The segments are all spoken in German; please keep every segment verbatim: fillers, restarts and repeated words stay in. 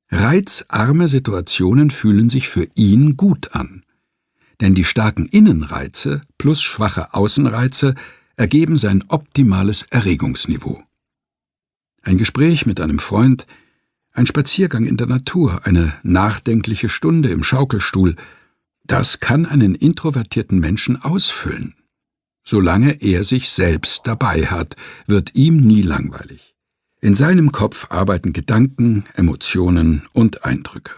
Reizarme Situationen fühlen sich für ihn gut an. Denn die starken Innenreize plus schwache Außenreize ergeben sein optimales Erregungsniveau. Ein Gespräch mit einem Freund, ein Spaziergang in der Natur, eine nachdenkliche Stunde im Schaukelstuhl, das kann einen introvertierten Menschen ausfüllen. Solange er sich selbst dabei hat, wird ihm nie langweilig. In seinem Kopf arbeiten Gedanken, Emotionen und Eindrücke.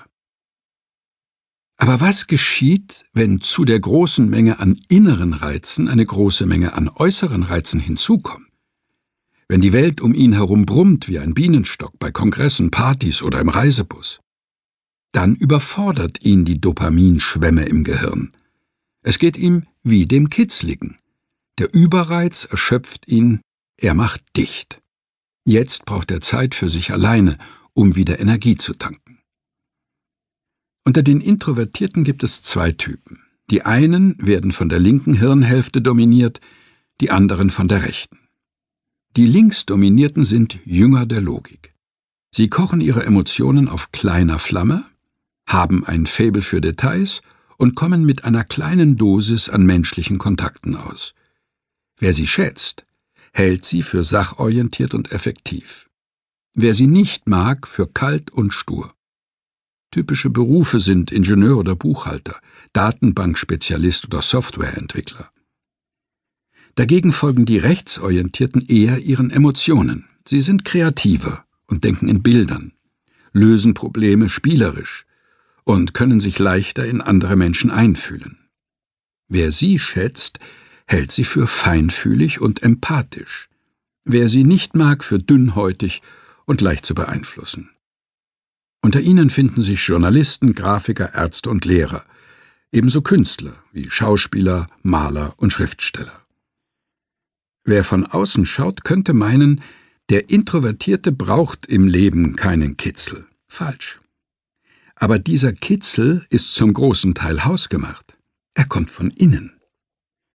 Aber was geschieht, wenn zu der großen Menge an inneren Reizen eine große Menge an äußeren Reizen hinzukommt? Wenn die Welt um ihn herum brummt wie ein Bienenstock bei Kongressen, Partys oder im Reisebus? Dann überfordert ihn die Dopaminschwemme im Gehirn. Es geht ihm wie dem Kitzligen. Der Überreiz erschöpft ihn, er macht dicht. Jetzt braucht er Zeit für sich alleine, um wieder Energie zu tanken. Unter den Introvertierten gibt es zwei Typen. Die einen werden von der linken Hirnhälfte dominiert, die anderen von der rechten. Die Linksdominierten sind Jünger der Logik. Sie kochen ihre Emotionen auf kleiner Flamme, haben ein Faible für Details und kommen mit einer kleinen Dosis an menschlichen Kontakten aus. Wer sie schätzt, hält sie für sachorientiert und effektiv. Wer sie nicht mag, für kalt und stur. Typische Berufe sind Ingenieur oder Buchhalter, Datenbankspezialist oder Softwareentwickler. Dagegen folgen die Rechtsorientierten eher ihren Emotionen. Sie sind kreativer und denken in Bildern, lösen Probleme spielerisch und können sich leichter in andere Menschen einfühlen. Wer sie schätzt, hält sie für feinfühlig und empathisch. Wer sie nicht mag, für dünnhäutig und leicht zu beeinflussen. Unter ihnen finden sich Journalisten, Grafiker, Ärzte und Lehrer, ebenso Künstler wie Schauspieler, Maler und Schriftsteller. Wer von außen schaut, könnte meinen, der Introvertierte braucht im Leben keinen Kitzel. Falsch. Aber dieser Kitzel ist zum großen Teil hausgemacht. Er kommt von innen.